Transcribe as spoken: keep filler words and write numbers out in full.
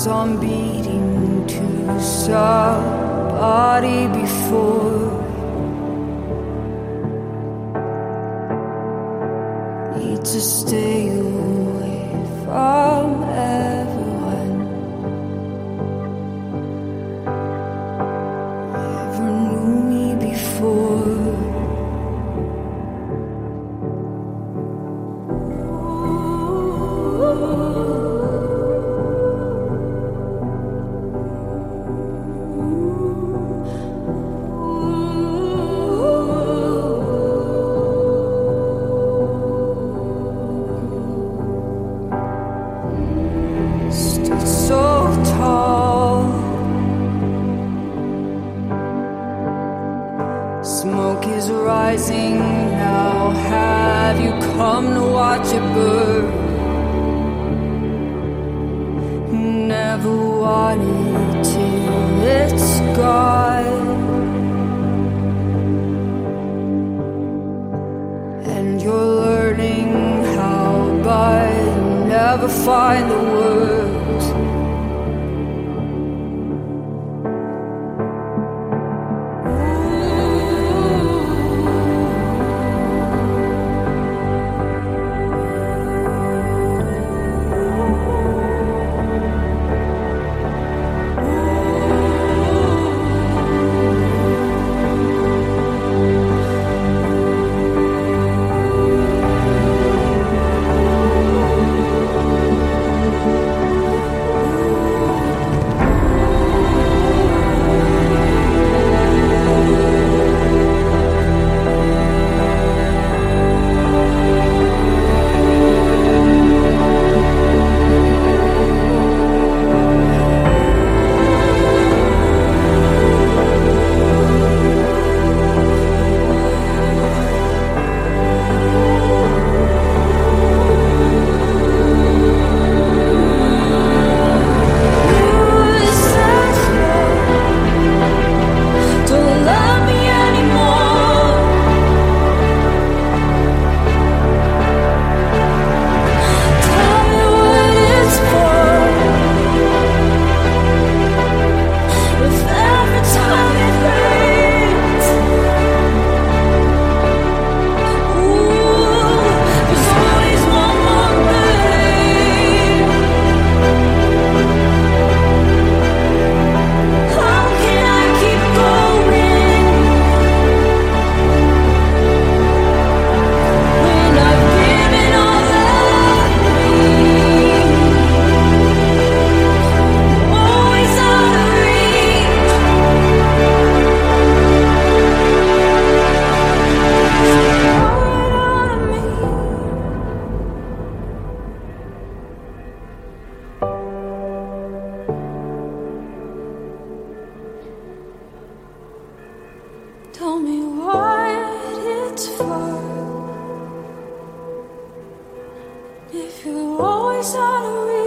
on beating to somebody before. Need to stay away from everyone. Never knew me before. Smoke is rising now. Have you come to watch it burn? Never wanted till it's gone. And you're learning how, but never find the words. Tell me what it's for. If you're always out of reach.